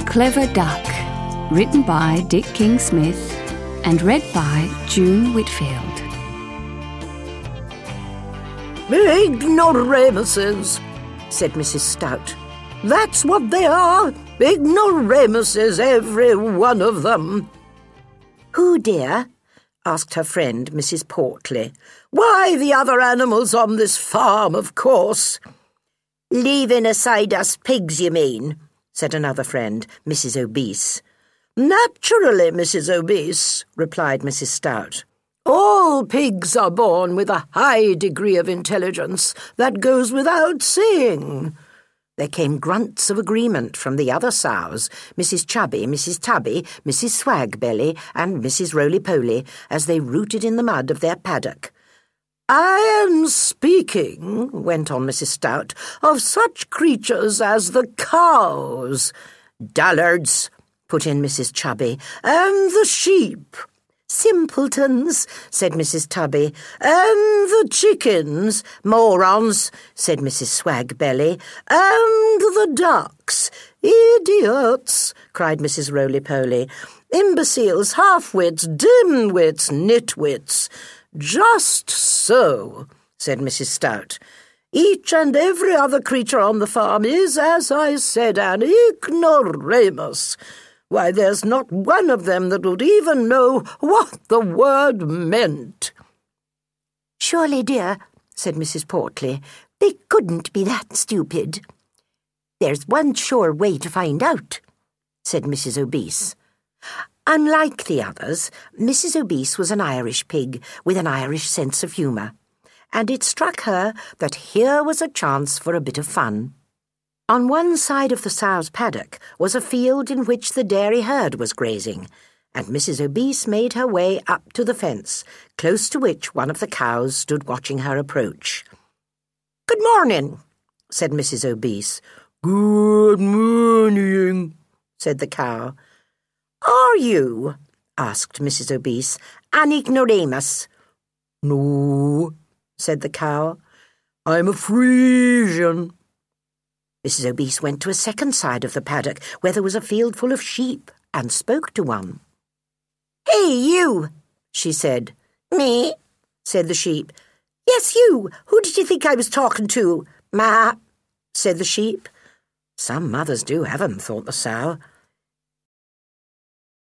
Clever Duck, written by Dick King-Smith and read by June Whitfield. Ignoramuses, said Mrs. Stout. That's what they are, ignoramuses, every one of them. Who, dear? Asked her friend, Mrs. Portley. Why, the other animals on this farm, of course. Leaving aside us pigs, you mean? Said another friend, Mrs. Obese. Naturally, Mrs. Obese, replied Mrs. Stout. All pigs are born with a high degree of intelligence. That goes without saying. There came grunts of agreement from the other sows, Mrs. Chubby, Mrs. Tubby, Mrs. Swagbelly, and Mrs. Roly-Poly, as they rooted in the mud of their paddock. I am speaking, went on Mrs. Stout, of such creatures as the cows. Dullards, put in Mrs. Chubby, and the sheep. Simpletons, said Mrs. Tubby, and the chickens. Morons, said Mrs. Swagbelly, and the ducks. Idiots, cried Mrs. Roly-Poly. Imbeciles, half-wits, dim-wits, nitwits. Just so, said Mrs. Stout. Each and every other creature on the farm is, as I said, an ignoramus. Why, there's not one of them that would even know what the word meant. Surely, dear, said Mrs. Portley, they couldn't be that stupid. There's one sure way to find out, said Mrs. Obese. Unlike the others, Mrs. Obese was an Irish pig with an Irish sense of humour, and it struck her that here was a chance for a bit of fun. On one side of the sow's paddock was a field in which the dairy herd was grazing, and Mrs. Obese made her way up to the fence, close to which one of the cows stood watching her approach. "Good morning," said Mrs. Obese. "Good morning," said the cow. "Are you," asked Mrs. Obese, "an ignoramus?" "No," said the cow. "I'm a Frisian." Mrs. Obese went to a second side of the paddock, where there was a field full of sheep, and spoke to one. "Hey, you," she said. "Me," said the sheep. "Yes, you. Who did you think I was talking to?" "Ma," said the sheep. Some mothers do have 'em, thought the sow.